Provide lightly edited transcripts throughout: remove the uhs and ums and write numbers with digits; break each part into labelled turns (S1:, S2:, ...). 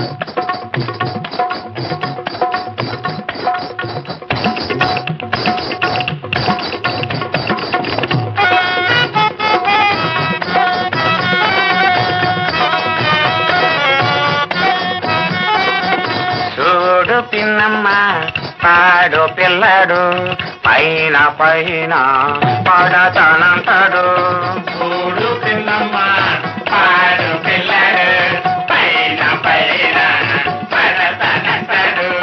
S1: చూడు పిన్నమ్మ పాడు పిల్లడు పైన పైన పడతానంటాడు.
S2: చూడు పిన్నమ్మ పాడు పిల్లడు పైన పైన పడతానంటాడు.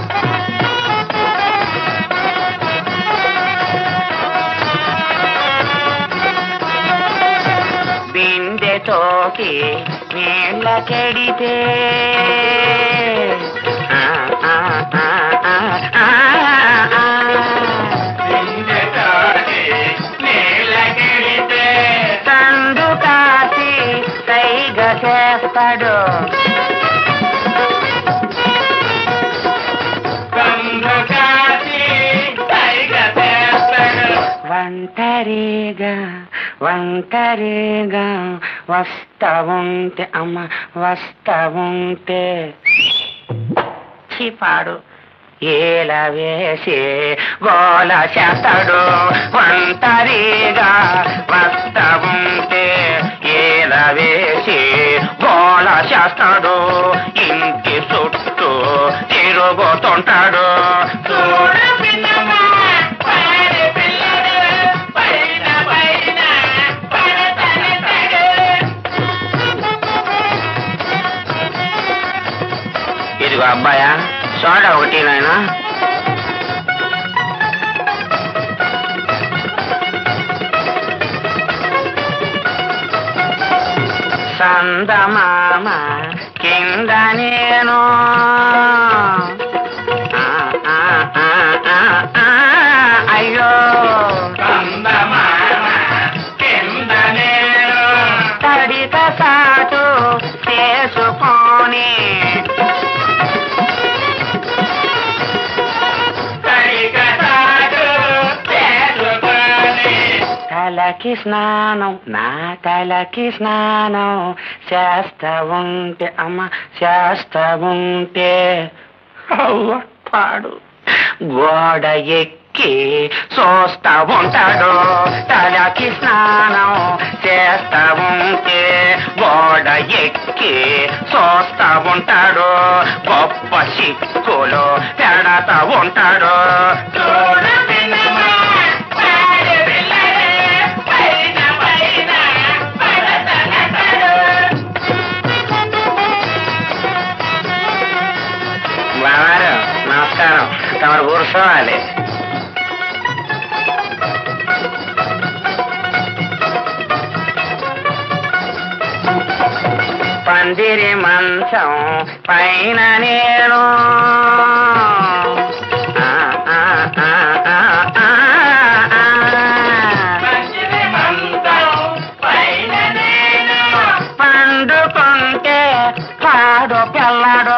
S1: బిందెతోకి నీళ్ళకెడితే
S2: బిందెతోటి నీళ్ళకెడితే
S1: తండు కాసి సైగ చేస్తాడు.
S2: కందు కాసి సైగ చేస్తాడు.
S1: ఒంటరిగా ఒంటరిగా వస్తా ఉంటే అమ్మ వస్తా ఉంటే పాడు ఏల వేసి గోల చేస్తాడు. ఒంటరిగా వస్తా ఉంటే ఏల వేసి గోల చేస్తాడు. ఇంటి చుట్టూ తిరుగుతుంటాడు.
S2: చూడు పిన్నమ్మ పాడు పిల్లడు పైన పైన పడతానంటాడు.
S1: ఇదిగో అబ్బాయా సోడా ఒకటి నాయనా. సందమామ కింద నేను అయ్యో
S2: కందమామ కింద నేను
S1: తడిత సాటు చేసుకొని
S2: సరిగసాడు చేసుకొని
S1: తలకి స్నానం నా తలకి స్నానం చేస్తా ఉంటే అమ్మ చేస్తా ఉంటే అవ్వ పాడు గోడ ఎక్కి చూస్తా ఉంటాడు. తలకి స్నానం చేస్తా ఉంటే గోడ ఎక్కి చూస్తా ఉంటాడు. గొప్ప సిక్కులు పెడతా ఉంటాడు.
S2: చూడు పిన్నమ్మ పాడు పిల్లడు పైన పైన పడతానంటాడు.
S1: బావారు నమస్కారం, తమరు కూర్చోవాలి. పందిరి మంచం పైన నేను
S2: మంచిది మంచం పైన నేను
S1: పండుకుంటే పాడు పిల్లడు.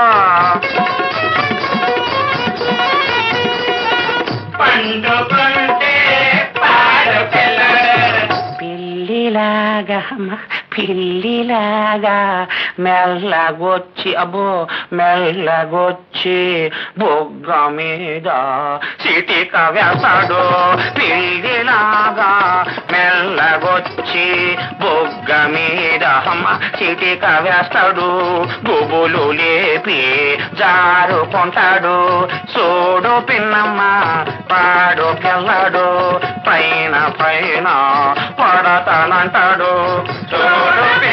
S2: పండుకుంటే పాడు పిల్లడు.
S1: పిల్లిలాగా పిల్లిలాగా మెల్లగొచ్చి అబ్బో మెల్లగొచ్చి బొగ్గ మీద సిటిక వేస్తాడు. పిల్లిలాగా మెల్లగొచ్చి బొగ్గ మీద సిటిక వేస్తాడు. గుబులు లేపి జారుకుంటాడు. చూడు పిన్నమ్మ పాడు పిల్లడు పైన పైన పడతానంటాడు. చూడు